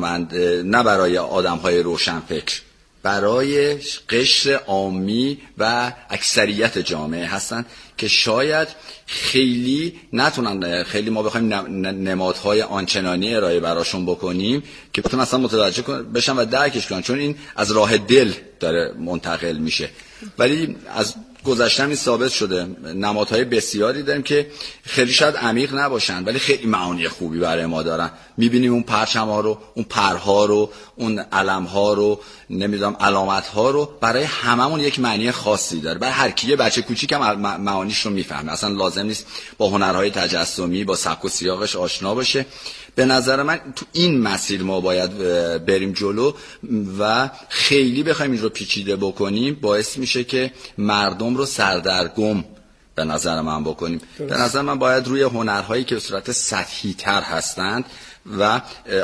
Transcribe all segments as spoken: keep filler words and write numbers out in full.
نه برای آدم‌های روشنفکر، برای قشر عامی و اکثریت جامعه هستن که شاید خیلی نتونن، خیلی ما بخوایم نمادهای آنچنانی ارائه براشون بکنیم که بتونن اصلا متوجه بشن و درکش کنن، چون این از راه دل داره منتقل میشه. ولی از گذشته این ثابت شده نمادهای بسیاری داریم که خیلی شاید عمیق نباشن ولی خیلی معانی خوبی برای ما دارن. میبینیم اون پرچم ها رو، اون پرها رو، اون علم ها رو، نمیدونم علامت ها رو، برای هممون یک معنی خاصی داره. برای هر کی، بچه کوچیک هم معانیش رو میفهمه، اصلا لازم نیست با هنرهای تجسمی با سبک و سیاقش آشنا باشه. به نظر من تو این مسیر ما باید بریم جلو و خیلی بخوایم این رو پیچیده بکنیم باعث میشه که مردم رو سردرگم به نظر من بکنیم. به نظر من باید روی هنرهایی که به صورت سطحی تر هستند و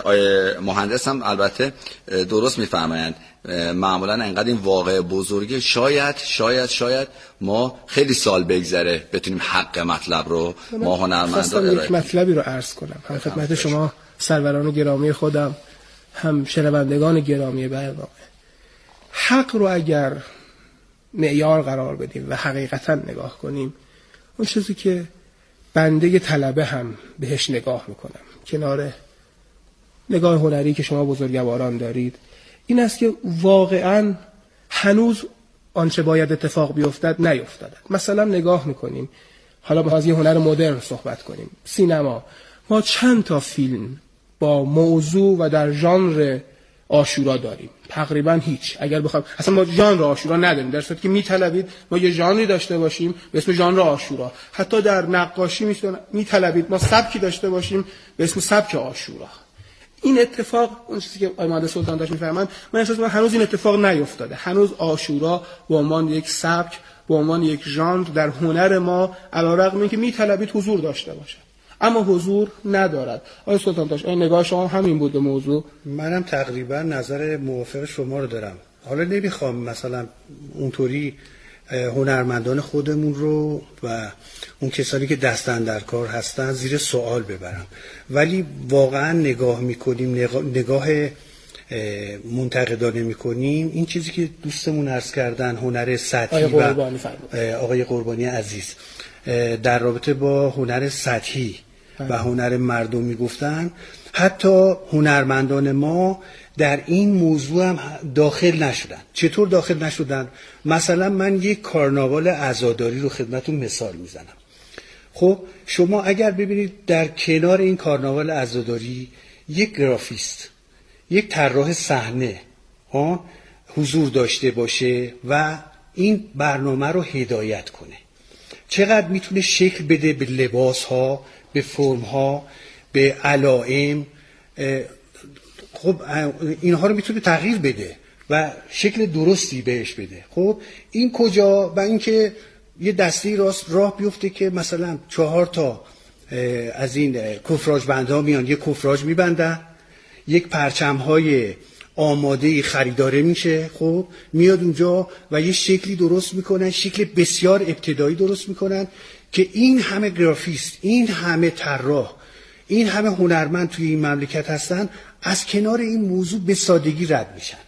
مهندس هم البته درست میفرمایند معمولا انقدر این واقع بزرگه، شاید شاید شاید ما خیلی سال بگذره بتونیم حق مطلب رو ما هنرمندا ارائه یک مطلبی رو عرض کنم هم خدمت شما سروران گرامی خودم، هم شنوندگان گرامی برنامه. حق رو اگر معیار قرار بدیم و حقیقتا نگاه کنیم، اون چیزی که بنده طلبه هم بهش نگاه میکنم کنار نگاه هنری که شما بزرگواران دارید، این است که واقعا هنوز آنچه باید اتفاق بیفتد نیفتاده. مثلا نگاه میکنیم، حالا با از یه هنر مدرن صحبت کنیم، سینما، ما چند تا فیلم با موضوع و در ژانر عاشورا داریم؟ تقریبا هیچ. اگر بخوام اصلا ما ژانر عاشورا نداریم، در صورتی که میطلبید ما یه ژانری داشته باشیم به اسم ژانر عاشورا. حتی در نقاشی میطلبید ما سبکی داشته باشیم به اسم سبک عاشورا. این اتفاق، اون چیزی که آقای مهندس سلطان داشت میفرمایند، من احساس می‌کنم هنوز این اتفاق نیفتاده. هنوز عاشورا به عنوان یک سبک، به عنوان یک ژانر در هنر ما علیرغم اینکه میطلبید حضور داشته باشه اما حضور ندارد. آقای سلطان داشت این نگاه شما همین بود به موضوع؟ منم تقریبا نظر موافق شما رو دارم. حالا نمیخوام مثلا اونطوری هنرمندان خودمون رو و اون کسانی که دستن در کار هستن زیر سوال ببرم، ولی واقعا نگاه میکنیم، نگاه منتقدانه میکنیم، این چیزی که دوستمون عرض کردن هنر سطحی و آقای قربانی عزیز در رابطه با هنر سطحی و هنر مردمی گفتن، حتی هنرمندان ما در این موضوع هم داخل نشدن. چطور داخل نشدن؟ مثلا من یک کارناوال عزاداری رو خدمتون مثال میزنم. خب شما اگر ببینید در کنار این کارناوال عزاداری یک گرافیست، یک طراح صحنه ها حضور داشته باشه و این برنامه رو هدایت کنه، چقدر میتونه شکل بده به لباس ها، به فرم ها، به علائم، خب اینها رو میتونه تغییر بده و شکل درستی بهش بده. خب این کجا؟ و اینکه یه دستی راست راه بیفته که مثلا چهار تا از این کفراج بندها میان، یک کفراج میبندن، یک پرچم های آماده خریداره میشه، خب میاد اونجا و یه شکلی درست میکنن، شکل بسیار ابتدایی درست میکنن که این همه گرافیست، این همه طراح، این همه هنرمند توی این مملکت هستن، از کنار این موضوع به سادگی رد میشن.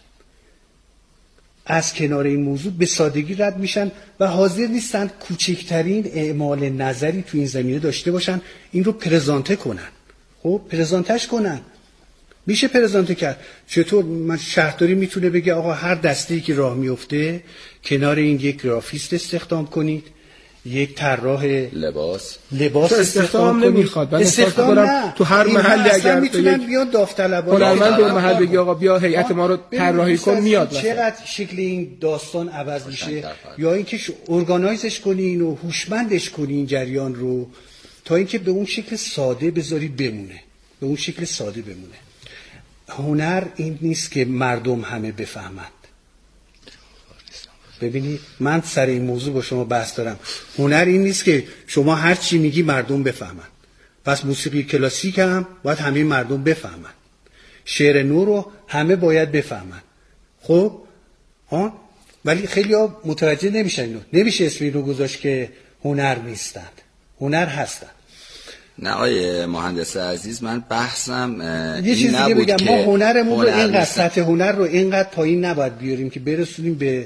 از کنار این موضوع به سادگی رد میشن و حاضر نیستن کوچکترین اعمال نظری توی این زمینه داشته باشن، این رو پرزانته کنن. خب پرزانتش کنن. میشه پرزانته کرد. چطور؟ من شهرداری میتونه بگه آقا هر دسته‌ای که راه میفته کنار این یک گرافیست استخدام کنید، یک طراح لباس لباس استخدام نمیخواد. من استخدام دارم تو هر محلی اگر میتونن بیان داوطلبانه هنرمند اون محل بگی آقا بیا هیئت ما رو طراحی کن، میاد. چقدر شکل این داستان عوض میشه، یا اینکه ارگانایزش کنین و هوشمندش کنین این جریان رو تا اینکه به اون شکل ساده بذاری بمونه، به اون شکل ساده بمونه. هنر این نیست که مردم همه بفهمند. ببینید من سر این موضوع با شما بحث دارم. هنر این نیست که شما هر چی میگی مردم بفهمند. پس موسیقی کلاسیک هم باید همه مردم بفهمند. شعر نو رو همه باید بفهمند. خب ها، ولی خیلی ها متوجه نمیشن اینو. نمیشه اسم اینو گذاشت که هنر نیستند. هنر هستند. نه آقای مهندس عزیز، من بحثم یه چیزی دیگه بگم، ما هنرمون رو اینقدر سطح هنر رو اینقدر پایین نباید بیاریم که برسونیم به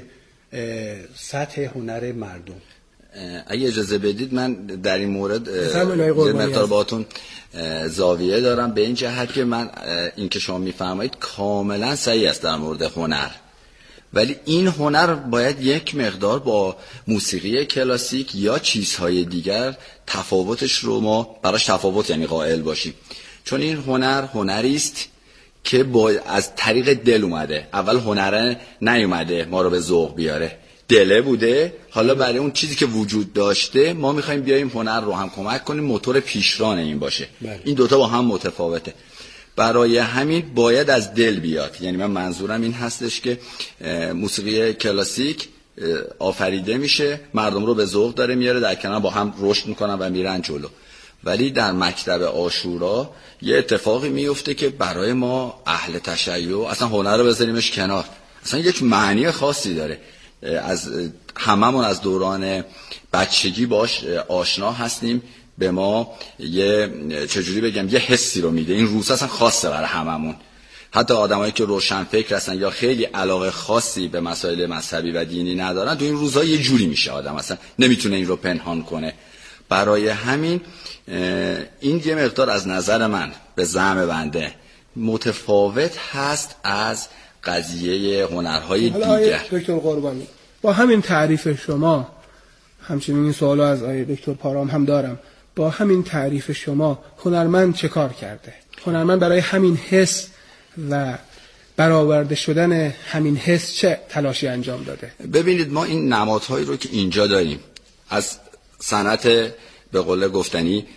سطح هنر مردم. اگه اجازه بدید من در این مورد یه مقدار باهاتون زاویه دارم، به این جهت که من این که شما میفرمایید کاملا صحیح است در مورد هنر، ولی این هنر باید یک مقدار با موسیقی کلاسیک یا چیزهای دیگر تفاوتش رو ما براش تفاوت یعنی قائل باشیم، چون این هنر هنری است که با از طریق دل اومده. اول هنر نیومده ما رو به ذوق بیاره، دله بوده، حالا برای اون چیزی که وجود داشته ما میخوایم بیایم هنر رو هم کمک کنیم موتور پیشران این باشه. بله. این دوتا با هم متفاوته، برای همین باید از دل بیاد. یعنی من منظورم این هستش که موسیقی کلاسیک آفریده میشه، مردم رو به ذوق داره میاره، در کنار با هم رشد میکنن و میرن جلو، ولی در مکتب عاشورا یه اتفاقی میفته که برای ما اهل تشیع اصلا هنر رو بذاریمش کنار، اصلا یک معنی خاصی داره. از هممون از دوران بچگی باش آشنا هستیم، به ما یه چجوری بگم یه حسی رو میده. این روز اصلا خاصه برای هممون، حتی آدمایی که روشن فکر هستن یا خیلی علاقه خاصی به مسائل مذهبی و دینی ندارن، تو این روزها یه جوری میشه آدم اصلا نمیتونه این رو پنهان کنه. برای همین این یه مقدار از نظر من به زعم بنده متفاوت هست از قضیه هنرهای دیگر. دکتر قربانی، با همین تعریف شما، همچنین این سوالو از آقای دکتر پارام هم دارم، با همین تعریف شما هنرمند چه کار کرده؟ هنرمند برای همین حس و برآورده شدن همین حس چه تلاشی انجام داده؟ ببینید ما این نمادهایی رو که اینجا داریم، از صنعت به قول گفتنی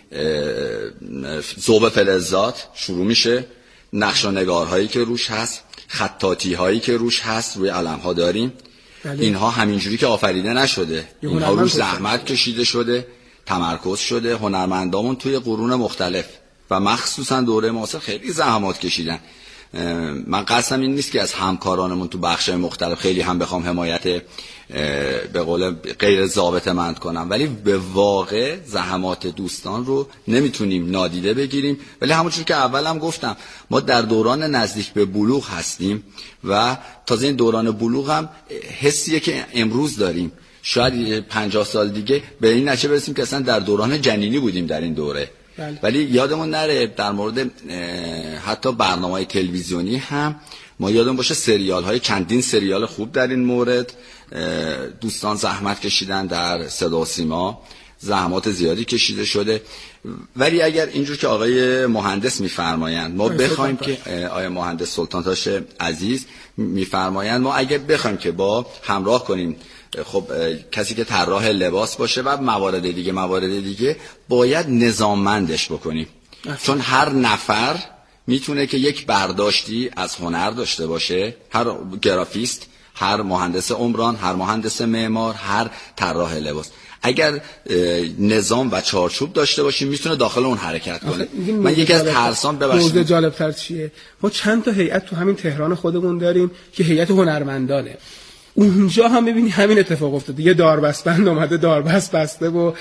ذوب فلزات شروع میشه، نقش و نگارهایی که روش هست، خطاطی هایی که روش هست، روی علم ها داریم. بله. اینها همینجوری که آفریده نشده، اینها روش زحمت کشیده شده، تمرکز شده. هنرمندامون توی قرون مختلف و مخصوصا دوره معاصر خیلی زحمات کشیدن. من قصدم این نیست که از همکارانمون تو بخش‌های مختلف خیلی هم بخوام حمایت به قول غیر ضابطه‌مند کنم، ولی به واقع زحمات دوستان رو نمیتونیم نادیده بگیریم. ولی همونجور که اولم گفتم ما در دوران نزدیک به بلوغ هستیم و تازه این دوران بلوغ هم حسیه که امروز داریم. شاید پنجاه سال دیگه به این نتیجه برسیم که اصلا در دوران جنینی بودیم در این دوره. بله. ولی یادمون نره در مورد حتی برنامه‌های تلویزیونی هم ما یادمون باشه سریال های چندین سریال خوب در این مورد دوستان زحمت کشیدن، در صدا و سیما زحمات زیادی کشیده شده. ولی اگر اینجور که آقای مهندس میفرمایند ما بخوایم که آقای مهندس سلطانتاش عزیز میفرمایند ما اگر بخوایم که با همراه کنیم خب کسی که طراح لباس باشه و موارد دیگه موارد دیگه باید نظاممندش بکنیم. چون هر نفر میتونه که یک برداشتی از هنر داشته باشه، هر گرافیست، هر مهندس عمران، هر مهندس معمار، هر طراح لباس. اگر نظام و چارچوب داشته باشیم میتونه داخل اون حرکت کنه. من یکی از ترسام ببخشید موضوع جالب تر چیه، ما چند تا هیئت تو همین تهران خودمون داریم که هیئت هنرمندانه، اونجا هم میبینی همین اتفاق افتاده، یه داربست بند اومده داربست بسته و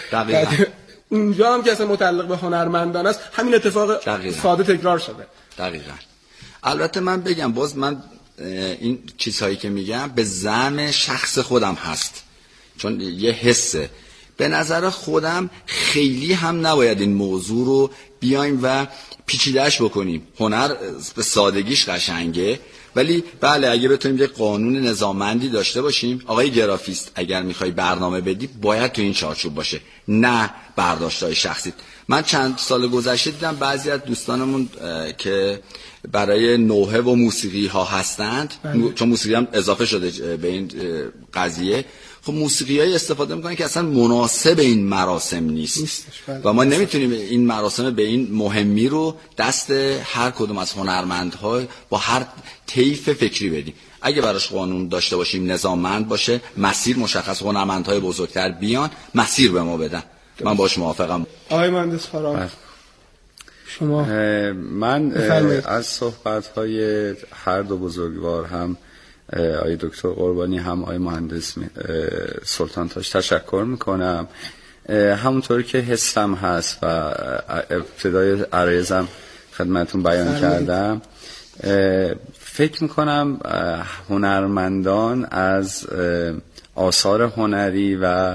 اونجا هم که اصلا متعلق به هنرمندان است همین اتفاق دقیقا. ساده تکرار شده. دقیقاً. البته من بگم باز من این چیزهایی که میگم به زعم شخص خودم هست، چون یه حسه. به نظر خودم خیلی هم نباید این موضوع رو بیایم و پیچیده‌اش بکنیم. هنر به سادگیش قشنگه، ولی بله اگه بتونیم یه قانون نظاممندی داشته باشیم. آقای گرافیست اگر میخوای برنامه بدی باید تو این چارچوب باشه، نه برداشت‌های شخصی. من چند سال گذشته دیدم بعضی از دوستانمون که برای نوحه و موسیقی ها هستند، بله. چون موسیقی هم اضافه شده به این قضیه، خب موسیقی های استفاده میکنن که اصلا مناسب این مراسم نیست بله. و ما نمیتونیم این مراسم به این مهمی رو دست هر کدوم از هنرمندها با هر طیف فکری بدیم. اگه براش قانون داشته باشیم، نظاممند باشه، مسیر مشخص، هنرمندهای بزرگتر بیان مسیر به ما بدن، من باش موافقم. آقای مهندس فارام شما من از صحبت‌های هر دو بزرگوار، هم آقای دکتر قربانی هم آقای مهندس سلطانتاش تشکر میکنم. همونطوری که حسم هست و ابتدای عرایزم خدمتون بیان کردم، فکر میکنم هنرمندان از آثار هنری و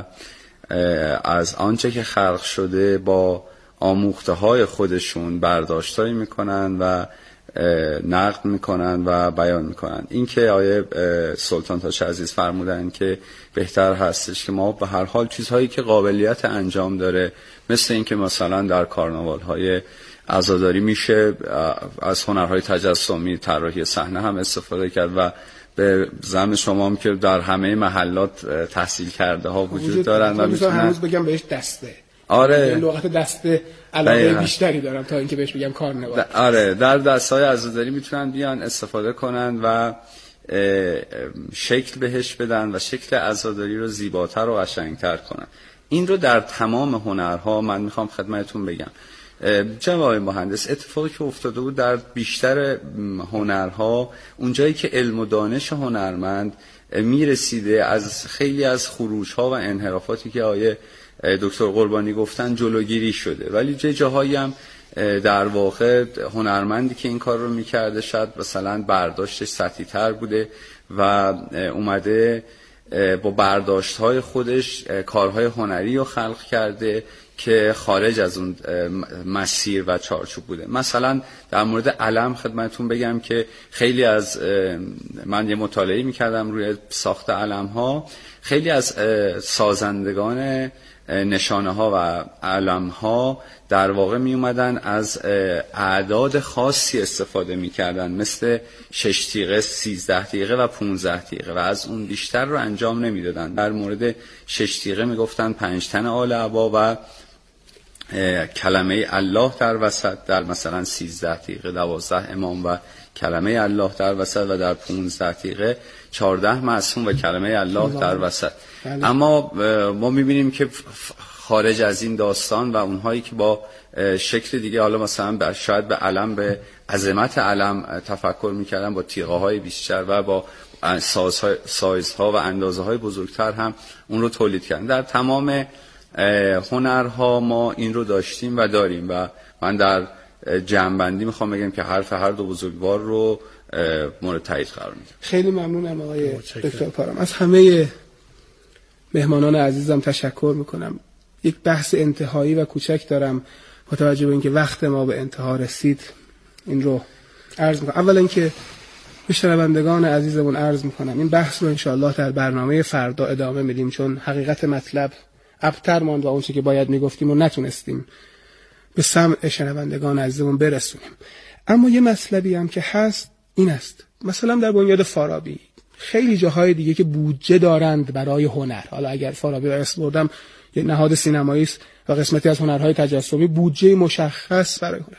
از آنچه که خلق شده با آموخته های خودشون برداشتایی میکنن و نقد میکنن و بیان میکنن. این که آیه سلطان تاش عزیز فرمودن که بهتر هستش که ما به هر حال چیزهایی که قابلیت انجام داره، مثل این که مثلا در کارناوال های عزاداری میشه از هنرهای تجسمی طراحی صحنه هم استفاده کرد و به زعم شما هم که در همه محلات تحصیل کرده ها وجود دارن و میتونن هنوز بگم بهش دسته. آره، لغت دسته علاقه بیشتری دارم تا اینکه بهش بگم کارناوال. آره، در دستهای عزاداری میتونن بیان استفاده کنن و شکل بهش بدن و شکل عزاداری رو زیباتر و قشنگتر کنن. این رو در تمام هنرها من میخوام خدمتتون بگم. جناب مهندس، اتفاقی که افتاده بود در بیشتر هنرها، اونجایی که علم و دانش هنرمند میرسیده، از خیلی از خروجها و انحرافاتی که آیه دکتر قربانی گفتن جلوگیری شده، ولی جای جاهایی هم در واقع هنرمندی که این کار رو میکرده شاید مثلا برداشتش سطحی تر بوده و اومده با برداشت‌های خودش کارهای هنری رو خلق کرده که خارج از اون مسیر و چارچوب بوده. مثلا در مورد علم خدمتون بگم که خیلی از من یه مطالعه میکردم روی ساخت علم ها، خیلی از سازندگان نشانه ها و علم ها در واقع می اومدن از اعداد خاصی استفاده می کردن، مثل شش تیغه، سیزده تیغه و پونزده تیغه و از اون بیشتر رو انجام نمی دادن. در مورد شش تیغه می گفتن پنج تن آل عبا و کلمه الله در وسط، در مثلا سیزده تیغه دوازده امام و کلمه الله در وسط و در پونزده تیغه چهارده معصوم و کلمه الله در وسط. اما ما میبینیم که خارج از این داستان و اونهایی که با شکل دیگه، حالا مثلا شاید به علم، به عظمت علم تفکر میکردن، با تیغه های بیشتر و با سازهای، سایزها و اندازه های بزرگتر هم اون رو تولید کردن. در تمام هنرها ما این رو داشتیم و داریم و من در جمع‌بندی میخوام بگم که حرف هر دو بزرگوار رو مورد تایید قرار میدم. خیلی ممنونم آقای دکتر پارام. از همه مهمانان عزیزم تشکر میکنم. یک بحث انتهایی و کوچک دارم با توجه به اینکه وقت ما به انتها رسید، این رو عرض میکنم. اولا اینکه به شنوندگان عزیزمون عرض میکنم این بحث رو انشاءالله در برنامه فردا ادامه میدیم، چون حقیقت مطلب ابتر ماند و اون چیزی که باید میگفتیم و نتونستیم به سمع شنوندگان عزیزمون برسونیم. اما یه مطلبی هم که هست این است، مثلا در بنیاد فارابی، خیلی جاهای دیگه که بودجه دارند برای هنر، حالا اگر فارابی رو اسم بردم یه نهاد سینمایی است و قسمتی از هنرهای تجسمی، بودجه مشخص برای هنر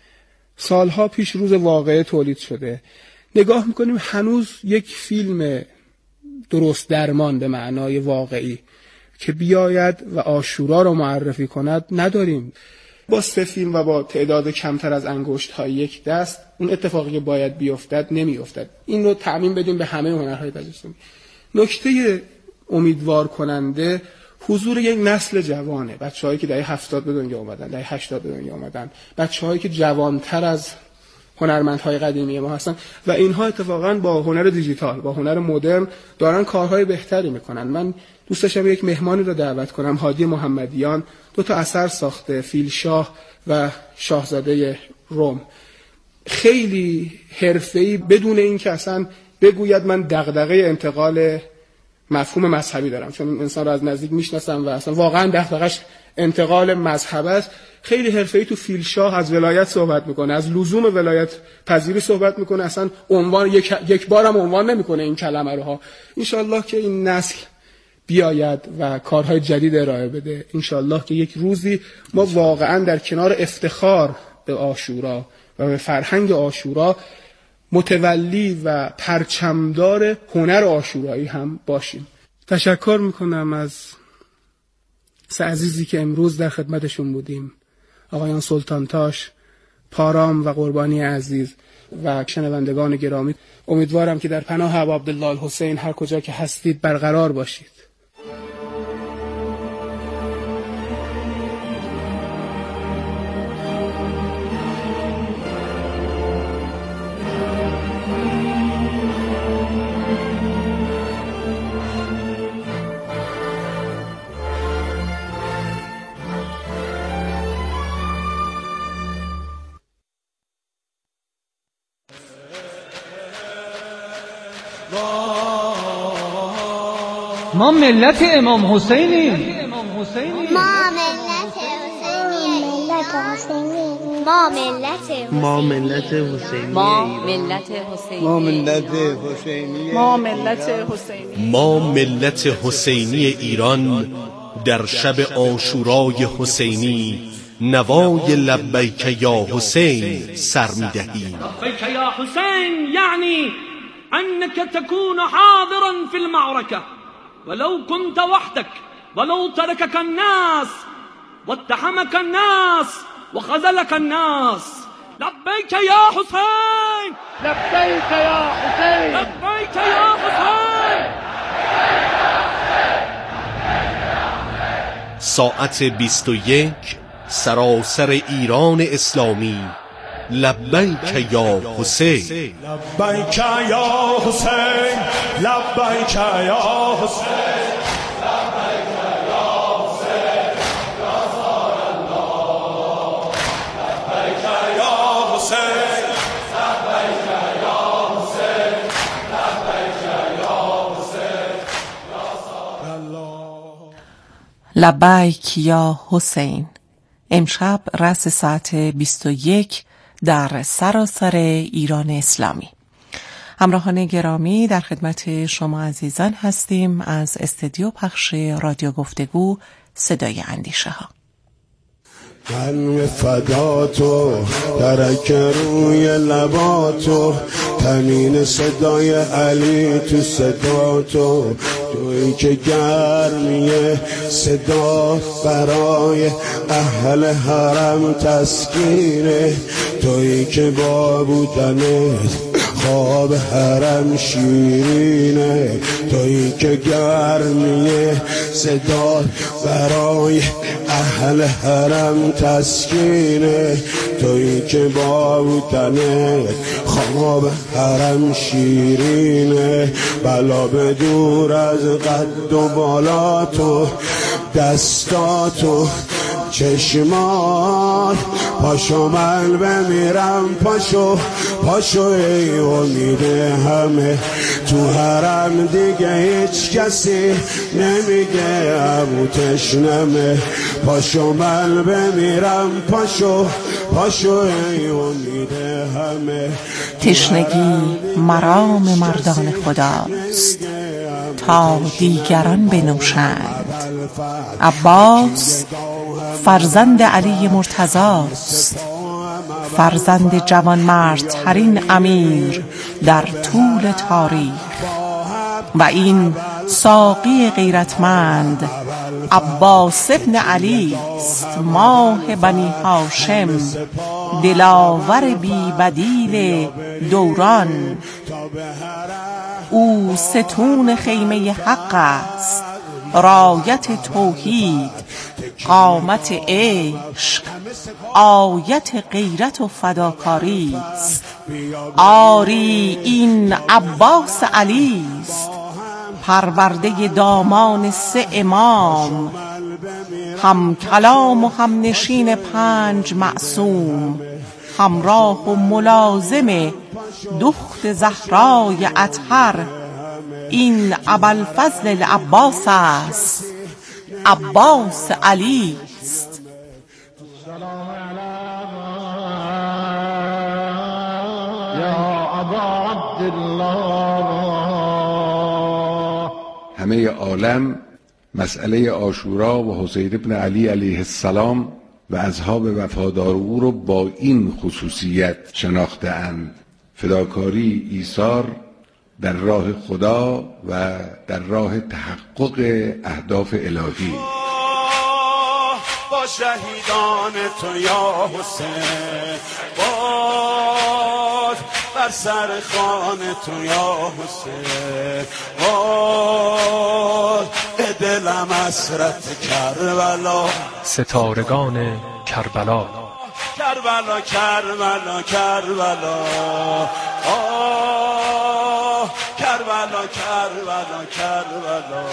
سالها پیش روز واقعه تولید شده. نگاه میکنیم هنوز یک فیلم درست درمان به معنای واقعی که بیاید و عاشورا رو معرفی کند نداریم. با سه فیلم و با تعداد کمتر از انگشت‌های یک دست اون اتفاقی که باید بیفتد نمیافتد. این رو تعمیم بدیم به همه هنرهای تجسمی. نکته امیدوار کننده حضور یک نسل جوانه، بچه‌هایی که دهه هفتاد به دنیا اومدن، دهه هشتاد به دنیا اومدن، بچه‌هایی که جوانتر از هنرمندهای قدیمی ما هستن و اینها اتفاقاً با هنر دیجیتال، با هنر مدرن دارن کارهای بهتری میکنن. من دوست داشتم یک مهمانی رو دعوت کنم، هادی محمدیان، دو تا اثر ساخته، فیلشاه و شاهزاده روم، خیلی حرفه‌ای، بدون اینکه اصلا بگوید من دغدغه انتقال مفهوم مذهبی دارم، چون این انسان رو از نزدیک میشناسم و اصلا واقعا دغدغش انتقال مذهب است. خیلی حرفه‌ای تو فیلشاه از ولایت صحبت میکنه، از لزوم ولایت پذیری صحبت میکنه، اصلا عنوان یک یک بارم عنوان نمیکنه این کلمه رو ها. ان شاءالله که این نسل بیاید و کارهای جدید ارائه بده، ان شاءالله که یک روزی ما واقعا در کنار افتخار به عاشورا و به فرهنگ عاشورا متولی و پرچمدار هنر عاشورایی هم باشیم. تشکر میکنم از سه عزیزی که امروز در خدمتشون بودیم، آقایان سلطان تاش، پارام و قربانی عزیز و شنوندگان گرامی. امیدوارم که در پناه ابا عبدالله الحسین هر کجا که هستید برقرار باشید. ما ملت امام حسینیم. ما ملت حسینی. ما ملت حسینی. ما ملت حسینی. ما ملت حسینی. ما ملت حسینی. ما ملت حسینی. ما ملت حسینی ایران در شب عاشورای حسینی نوای لبیک یا حسین سر می‌دهیم. لبیک یا حسین یعنی انك تكون حاضرا في المعركة ولو كنت وحدك ولو تركك الناس واتهمك الناس وخذلك الناس. لبيك يا حسين. لبیک یا حسین. لبيك يا حسين. ساعت بیست و یک سراسر ایران اسلامی. لبیک یا حسین. لبیک یا حسین. لبیک یا حسین. لبیک یا حسین. امشب رأس ساعت بیست و یک در سراسر ایران اسلامی. همراهان گرامی، در خدمت شما عزیزان هستیم از استودیو پخش رادیو گفتگو صدای اندیشه ها. من فداتو درک روی لباتو تنین صدای علی تو صداتو تویی که گرمیه صدا برای اهل حرم تسکینه تویی که با بودنت خواب حرم شیرینه تویی که گرمیه صدا برای اهل حرم تسکینه تویی که با بودنت خواب حرم شیرینه بلا به دور از قد و بالاتو دستاتو چشمات پاشو من بمیرم پاشو پاشو ای امید همه تو حرم دیگه هیچ کسی نمیگه ابو تشنمه پاشو من بمیرم پاشو پاشو ای امید همه تشنگی مرام مردان خداست تا دیگران بنوشند. عباس فرزند علی مرتضاست، فرزند جوانمردترین امیر در طول تاریخ و این ساقی غیرتمند عباس ابن علی است، ماه بنی هاشم، دلاور بی بدیل دوران. او ستون خیمه حق است، رایت توحید، قامت عشق، آیت غیرت و فداکاری است. آری این عباس علی است، پرورده دامان سه امام، هم کلام و هم نشین پنج معصوم، همراه و ملازم دخت زهرای اطهر. این ابوالفضل العباس است، عباس علی است. همه عالم مسئله عاشورا و حسین ابن علی علیه السلام و اصحاب وفادار او رو با این خصوصیت شناخته‌اند: فداکاری، ایثار در راه خدا و در راه تحقق اهداف الهی. با شهیدان تو یا حسین، باد بر سر خان تو یا حسین، باد دلم حسرت کربلا. ستارگان کربلا، کربلا کربلا کربلا، آه کربلا کربلا کربلا،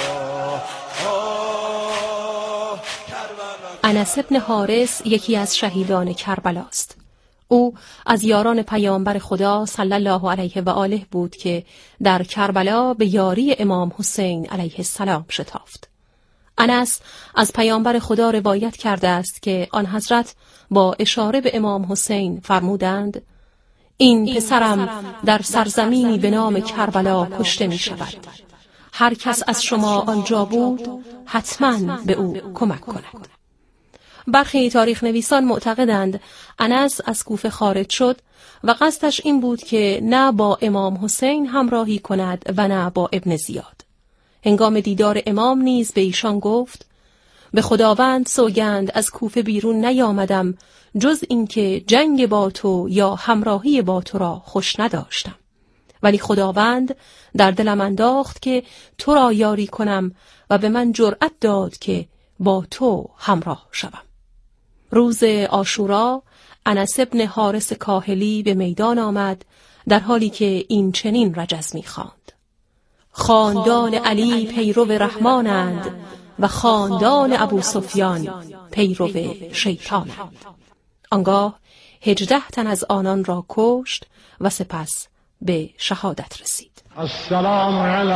آه کربلا. انس بن حارث یکی از شهیدان کربلا است. او از یاران پیامبر خدا صلی الله علیه و آله بود که در کربلا به یاری امام حسین علیه السلام شتافت. انس از پیامبر خدا روایت کرده است که آن حضرت با اشاره به امام حسین فرمودند: این پسرم در سرزمینی به نام کربلا کشته می شود. هر کس از شما آنجا بود حتما به او کمک کند. برخی تاریخ نویسان معتقدند انس از کوفه خارج شد و قصدش این بود که نه با امام حسین همراهی کند و نه با ابن زیاد. هنگام دیدار امام نیز به ایشان گفت: به خداوند سوگند از کوفه بیرون نیامدم جز اینکه جنگ با تو یا همراهی با تو را خوش نداشتم، ولی خداوند در دلم انداخت که تو را یاری کنم و به من جرأت داد که با تو همراه شوم. روز عاشورا انس ابن حارث کاهلی به میدان آمد در حالی که این چنین رجز می‌خواند: خاندان علی پیرو رحمانند و خاندان ابو سفیان پیرو شیطانند. آنگاه هجده تن از آنان را کشت و سپس به شهادت رسید. السلام علی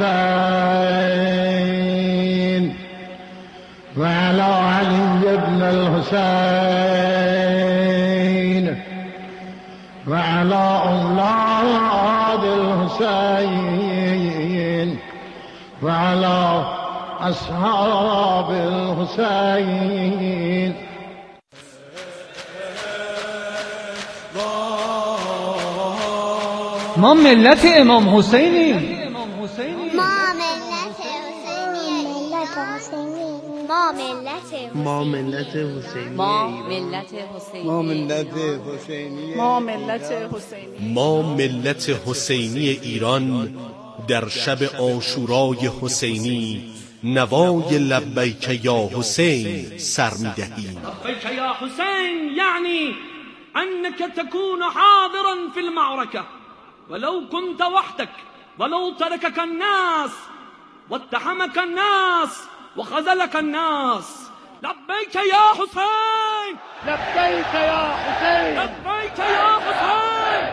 الحسین و علی علی ابن الحسین و علی اولاد الحسین و علی اصحاب الحسین. ما ملت امام حسینیم. ما ملت حسینی. ما ملت ما ملت حسینی. ما ملت حسینی. ما ملت حسینی. ما ملت حسینی. ما ملت حسینی ایران در شب عاشورای حسینی نوای لبیک یا حسین سر می‌دهیم. لبیک یا حسین یعنی انك تكون حاضرا في المعركة ولو كنت وحدك ولو تركك الناس واتهمك الناس وخذلك الناس. لبيك يا حسين. لبیک یا حسین. لبيك يا حسين.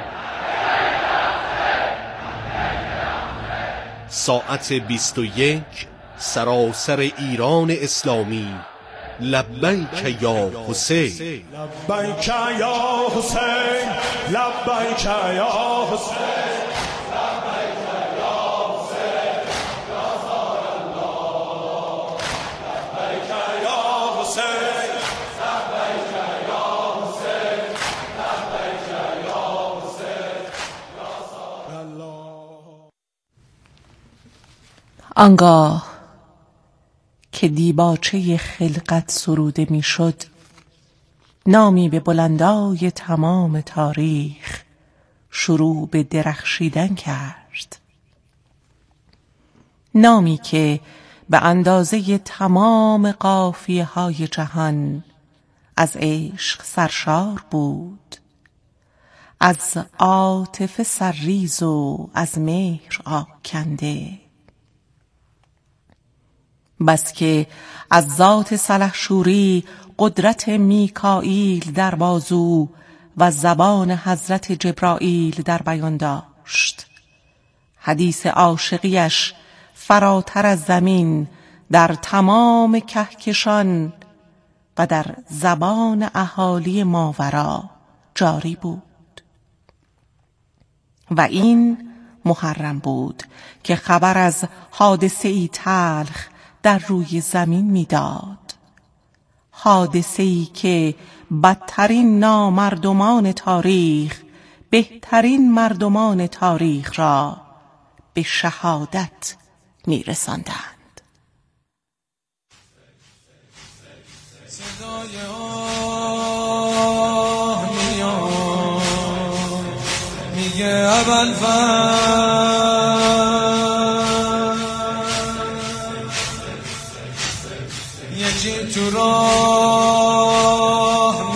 ساعت بیست و یک سراسر ایران اسلامی. لبیک یا حسین. لبیک یا حسین. لبیک یا حسین. آنگاه که دیباچه خلقت سروده میشد، نامی به بلندای تمام تاریخ شروع به درخشیدن کرد. نامی که به اندازه تمام قافیه های جهان از عشق سرشار بود، از عاطفه سرریز و از مهر آکنده. بس که از ذات سلحشوری قدرت میکائیل در بازو و زبان حضرت جبرائیل در بیان داشت. حدیث عاشقیش فراتر از زمین در تمام کهکشان و در زبان اهالی ماورا جاری بود. و این محرم بود که خبر از حادثه‌ای تلخ در روی زمین میداد. حادثه‌ای که بدترین نامردمان تاریخ بهترین مردمان تاریخ را به شهادت میرساندند. صدای آه میاد میگه ابوالفضل یکی تو راه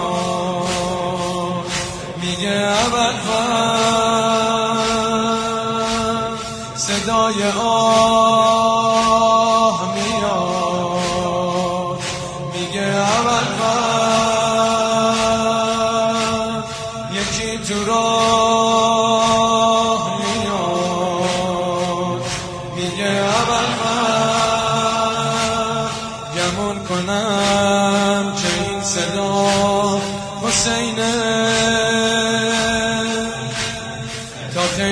میاد میگه ابوالفضل. صدای آه میاد میگه ابوالفضل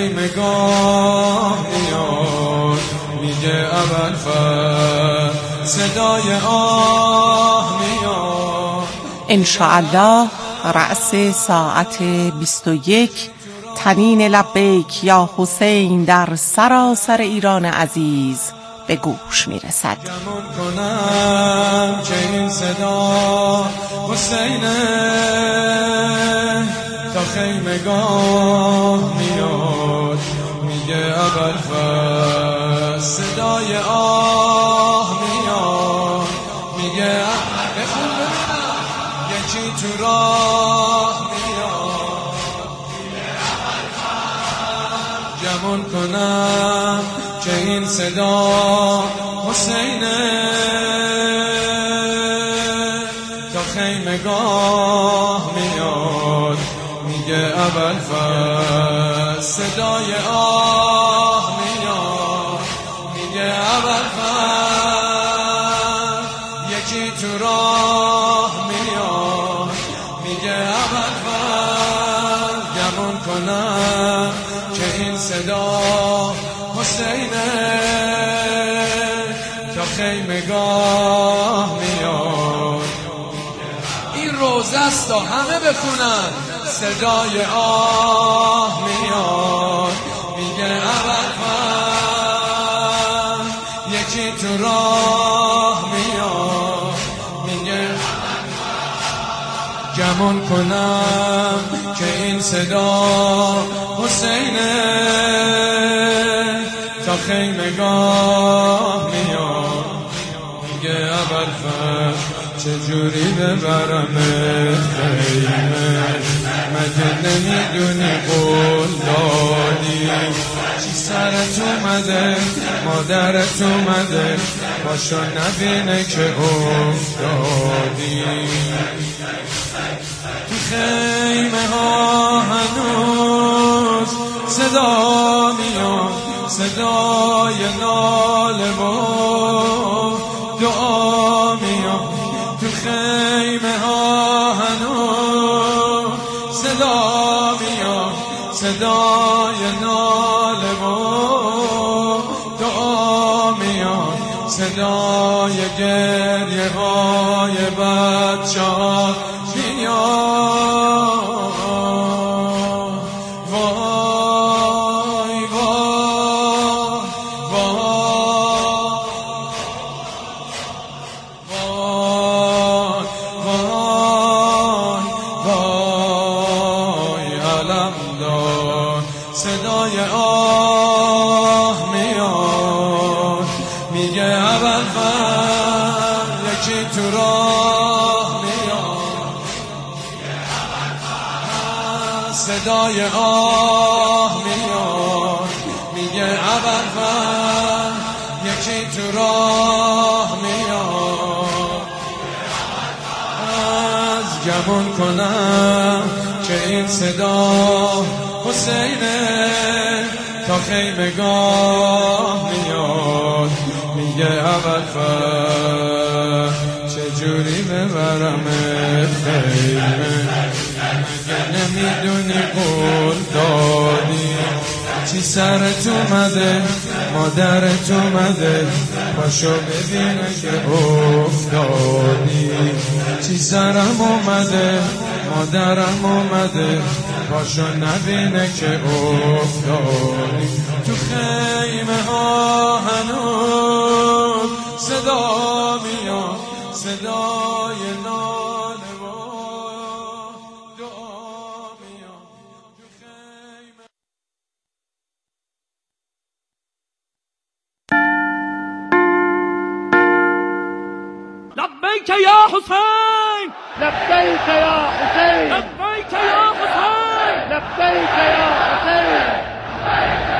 خیمگاه میاد میگه ابوالفضل صدای آه میاد. انشاءالله رأس ساعت بیست و یک تنین لبیک یا حسین در سراسر ایران عزیز به گوش میرسد. گمان کنم که این صدا حسینه تا خیمگاه میاد میگه ابوالفضل صدای آه میاد میگه بخون ببینم یکی تو راه میاد میگه ابوالفضل گمان کنم که این صدا حسینه تا خیمگاه میاد میگه ابوالفضل صدای آه میاد میگه ابوالفضل یکی تو راه میاد میگه ابوالفضل گمان کنم که این صدا حسینه تا خیمگاه میاد. این روزه است تا همه بخونن صدای آه میاد میگه ابوالفضل یکی تو راه میاد میگه گمان کنم که این صدا حسینه تا خیمگاه میاد میگه ابوالفضل چجوری ببرم خیمه مگه نمیدونی قول دادی چی سرت اومده مادرت اومده باشو نبینه که افتادی تو خیمه ها هنوز صدا میاد صدای ناله و دعا میاد تو خیمه ها هنوز صدا میاد صدای ناله و دعا میاد صدای گریه های بچه ها میاد. صدای آه میاد میگه ابوالفضل یکی تو راه میاد صدای آه میاد میگه ابوالفضل یکی تو راه میاد. از گمان کنم که این صدا حسینه تا خیمگاه میاد میگه ابوالفضل چجوری ببرم خیمه مگه نمیدونی قول دادی چی سرت اومده مادرت اومده پاشو ببینه که افتادی چی سرم اومده مادرم اومده پاشو نبینه که افتادی تو خیمه ها هنوز صدا میاد صدای ناله و دعا میاد تو خیمه. لبیک یا حسین لبیک یا حسین لبیک یا حسین لبیک یا حسین